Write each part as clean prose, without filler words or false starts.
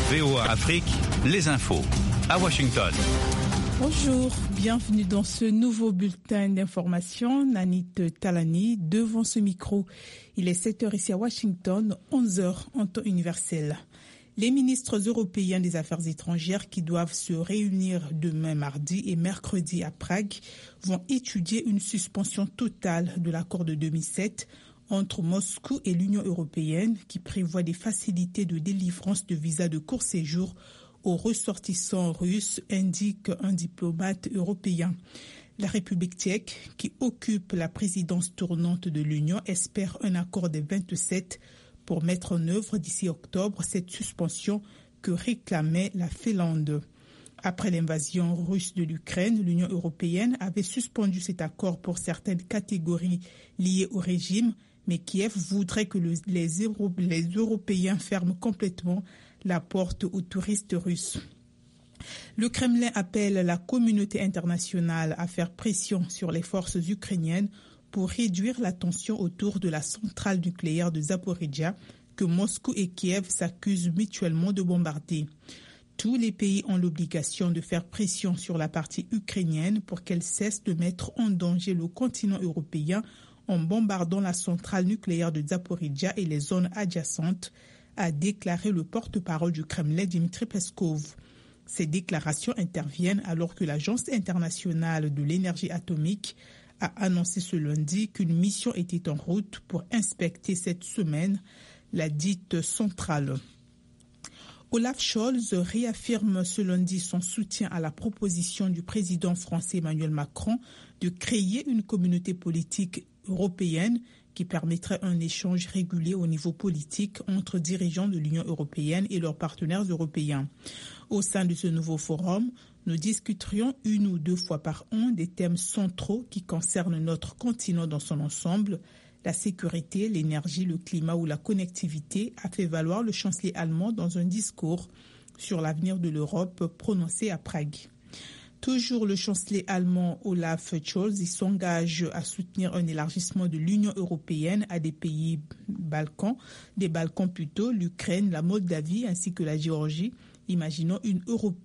VOA Afrique, les infos. À Washington. Bonjour, bienvenue dans ce nouveau bulletin d'information. Nanit Talani devant ce micro. Il est 7h ici à Washington, 11h en temps universel. Les ministres européens des Affaires étrangères qui doivent se réunir demain mardi et mercredi à Prague vont étudier une suspension totale de l'accord de 2007 entre Moscou et l'Union européenne qui prévoit des facilités de délivrance de visas de court séjour aux ressortissants russes, indique un diplomate européen. La République tchèque, qui occupe la présidence tournante de l'Union, espère un accord des 27 pour mettre en œuvre d'ici octobre cette suspension que réclamait la Finlande. Après l'invasion russe de l'Ukraine, l'Union européenne avait suspendu cet accord pour certaines catégories liées au régime, mais Kiev voudrait que les Européens ferment complètement la porte aux touristes russes. Le Kremlin appelle la communauté internationale à faire pression sur les forces ukrainiennes pour réduire la tension autour de la centrale nucléaire de Zaporijia que Moscou et Kiev s'accusent mutuellement de bombarder. Tous les pays ont l'obligation de faire pression sur la partie ukrainienne pour qu'elle cesse de mettre en danger le continent européen en bombardant la centrale nucléaire de Zaporijia et les zones adjacentes, a déclaré le porte-parole du Kremlin Dmitry Peskov. Ces déclarations interviennent alors que l'Agence internationale de l'énergie atomique a annoncé ce lundi qu'une mission était en route pour inspecter cette semaine la dite centrale. Olaf Scholz réaffirme ce lundi son soutien à la proposition du président français Emmanuel Macron de créer une communauté politique européenne qui permettrait un échange régulier au niveau politique entre dirigeants de l'Union européenne et leurs partenaires européens. Au sein de ce nouveau forum, nous discuterions une ou deux fois par an des thèmes centraux qui concernent notre continent dans son ensemble. La sécurité, l'énergie, le climat ou la connectivité, a fait valoir le chancelier allemand dans un discours sur l'avenir de l'Europe prononcé à Prague. Toujours le chancelier allemand Olaf Scholz s'engage à soutenir un élargissement de l'Union européenne à des pays Balkans, l'Ukraine, la Moldavie ainsi que la Géorgie. Imaginons une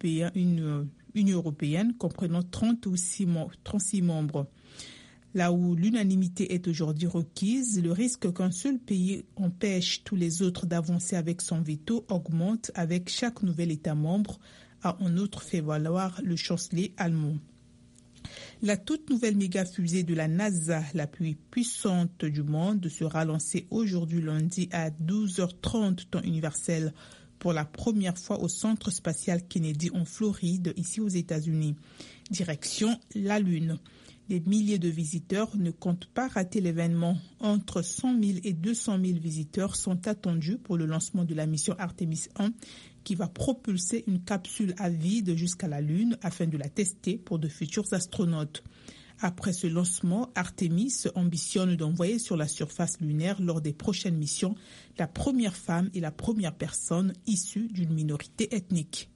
Union européenne comprenant 36 membres. Là où l'unanimité est aujourd'hui requise, le risque qu'un seul pays empêche tous les autres d'avancer avec son veto augmente avec chaque nouvel État membre, a en outre fait valoir le chancelier allemand. La toute nouvelle méga-fusée de la NASA, la plus puissante du monde, sera lancée aujourd'hui lundi à 12h30 temps universel pour la première fois au centre spatial Kennedy en Floride, ici aux États-Unis. Direction la Lune. Des milliers de visiteurs ne comptent pas rater l'événement. Entre 100 000 et 200 000 visiteurs sont attendus pour le lancement de la mission Artemis 1 qui va propulser une capsule à vide jusqu'à la Lune afin de la tester pour de futurs astronautes. Après ce lancement, Artemis ambitionne d'envoyer sur la surface lunaire lors des prochaines missions la première femme et la première personne issue d'une minorité ethnique.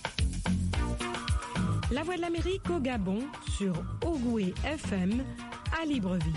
La Voix de l'Amérique au Gabon sur Ogoué FM à Libreville.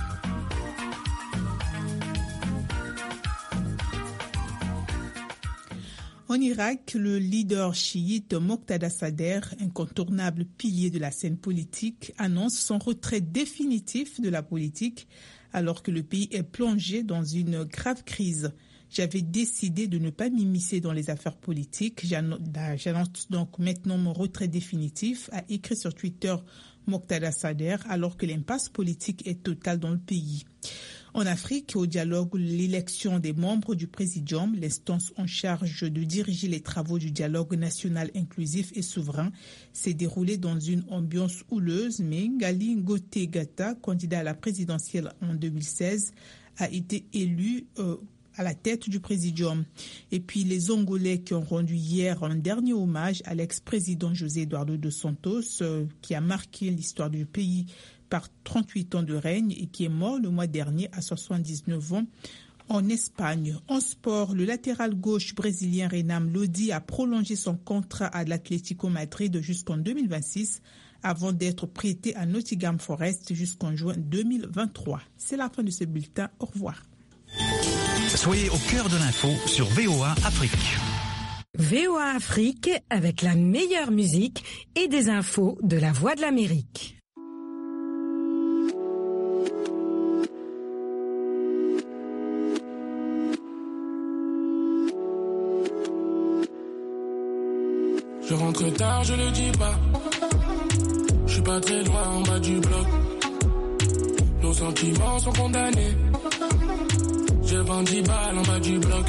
En Irak, le leader chiite Moqtada Sadr, incontournable pilier de la scène politique, annonce son retrait définitif de la politique alors que le pays est plongé dans une grave crise. J'avais décidé de ne pas m'immiscer dans les affaires politiques. J'annonce donc maintenant mon retrait définitif, a écrit sur Twitter Moqtada Sadr, alors que l'impasse politique est totale dans le pays. En Afrique, au dialogue, l'élection des membres du Présidium, l'instance en charge de diriger les travaux du dialogue national inclusif et souverain, s'est déroulée dans une ambiance houleuse, mais Ngali Ngote Gata, candidat à la présidentielle en 2016, a été élu à la tête du Présidium. Et puis les Angolais qui ont rendu hier un dernier hommage à l'ex-président José Eduardo dos Santos, qui a marqué l'histoire du pays par 38 ans de règne et qui est mort le mois dernier à 79 ans en Espagne. En sport, le latéral gauche brésilien Renan Lodi a prolongé son contrat à l'Atlético Madrid jusqu'en 2026 avant d'être prêté à Nottingham Forest jusqu'en juin 2023. C'est la fin de ce bulletin. Au revoir. Soyez au cœur de l'info sur VOA Afrique. VOA Afrique avec la meilleure musique et des infos de la Voix de l'Amérique. Je rentre tard, je le dis pas. Je suis pas très loin en bas du bloc. Nos sentiments sont condamnés. Je vends 10 balles en bas du bloc.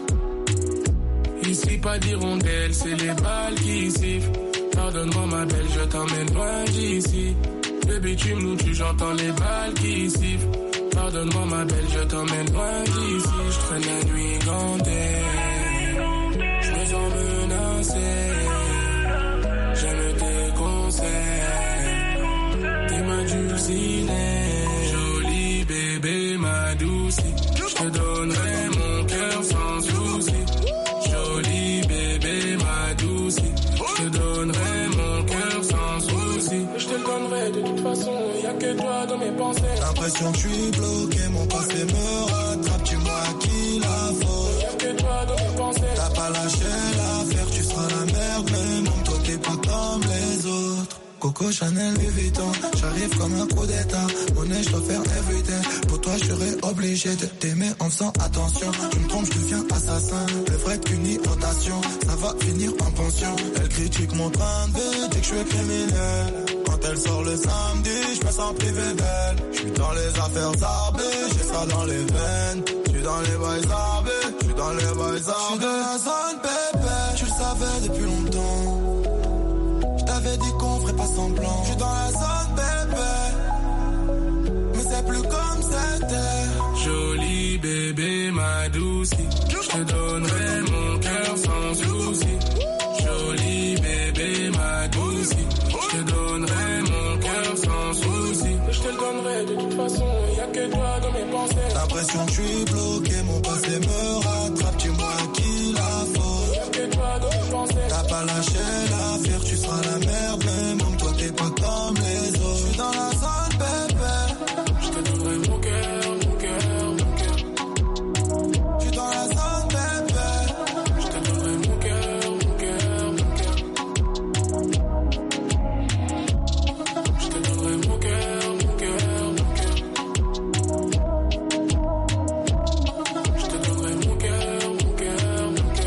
Ici pas d'hirondelle, c'est les balles qui sifflent. Pardonne-moi ma belle, je t'emmène loin d'ici. Baby tu me tues, j'entends les balles qui sifflent. Pardonne-moi ma belle, je t'emmène loin d'ici. Je traîne la nuit gantée. Je me sens menacé. J'aime tes conseils. T'es ma dulcinée. Jolie bébé, ma douce. Je te donnerai mon cœur sans souci. Jolie bébé, ma douce. Je te donnerai mon cœur sans souci. Je te le donnerai de toute façon. Y'a que toi dans mes pensées. J'ai l'impression que je suis bloqué. Mon passé me rattrape. Dis-moi à qui la faute. Y'a que toi dans mes pensées. T'as pas lâché l'affaire. Tu seras la merde. Mais mon toi t'es pas comme les autres. Coco Chanel, Louis Vuitton, j'arrive comme un coup d'état. Monnaie, je dois faire everyday. Pour toi, je serais obligé de t'aimer en faisant attention. Tu me trompes, je deviens assassin. Le vrai qu'une irritation, ça va finir en pension. Elle critique mon train de vie, dit que je suis criminel. Quand elle sort le samedi, je me sens privé d'elle. Je suis dans les affaires zarbées, j'ai ça dans les veines. Je suis dans les bails zarbés, je suis dans les bails zarbés. Je suis dans la zone, bébé, tu le savais depuis longtemps. J'avais dit qu'on ferait pas semblant. Je suis dans la zone, bébé, mais c'est plus comme c'était. Jolie bébé, ma douce. Je te donnerai mon cœur sans souci. Jolie bébé, ma douce. Je te donnerai mon cœur sans souci. Je te le donnerai de toute façon. Y'a que toi dans mes pensées. L'impression que je suis bloqué, mon passé me rattrape. Dis-moi à qui la faute. Y'a que toi dans mes pensées. T'as pas lâché l'affaire, tu seras la merde. Mais même toi t'es pas comme les autres. Je suis dans la zone, bébé. Je te donnerai mon cœur, mon cœur, mon cœur. Je suis dans la zone, bébé. Je te donnerai mon cœur, mon cœur, mon cœur. Je te donnerai mon cœur, mon cœur, mon cœur. Je te donnerai mon cœur, mon cœur, mon cœur.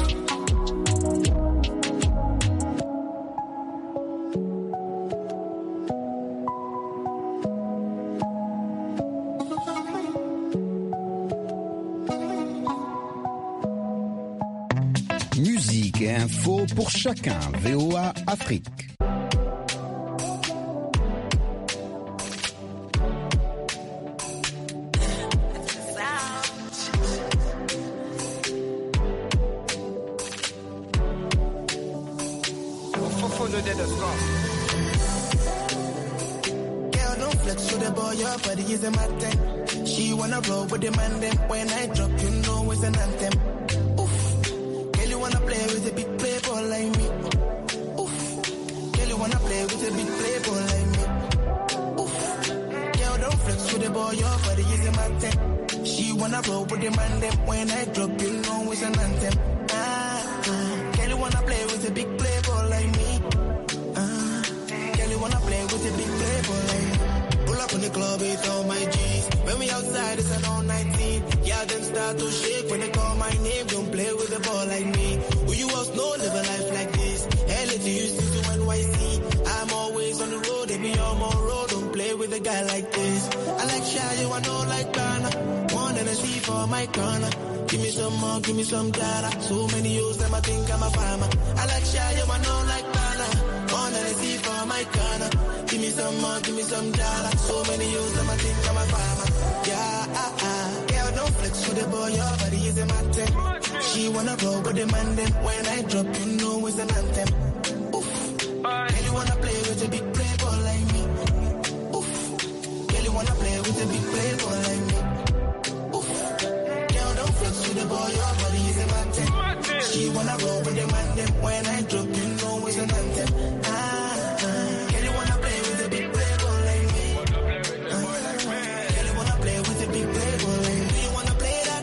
Musique et info pour chacun. VOA Afrique. Girl, don't flex with the boy, your body is a matter. She wanna roll with the man, then when I drop, you know it's an anthem. Girl, you wanna play with a big playboy like me. Oof. Girl, you wanna play with a big playboy like me. Oof. Girl, don't flex with the boy, your body is a matter. She wanna roll with the man, then when I drop, you know it's an anthem. Girl, you wanna play with a big playboy like me. Girl, you wanna play with a big playboy like me. Pull up in the club with all my G's. When we outside, it's an all-night. Yeah, them start to shake when they call my name. Don't play with the ball like me. Who you else know live a life like this? LA to Houston to NYC. I'm always on the road, they be on my road. Don't play with a guy like this. I like shy, you I know like Ghana. One and a C for my corner. Give me some more, give me some data. So many years them I think I'm a farmer. I like shy, you I know like Ghana. One and a C for my corner. Give me some more, give me some data. So many years them I think I'm a farmer. Yeah, girl, don't flex with the boy, your body is a matter. She wanna roll with the man, then when I drop, you know it's an anthem. Oof. Girl, you wanna play with a big playboy like me. Oof. Girl, you wanna play with a big playboy like me. Oof. Girl, don't flex with the boy, your body is a matter. She wanna roll with the man, then when I drop,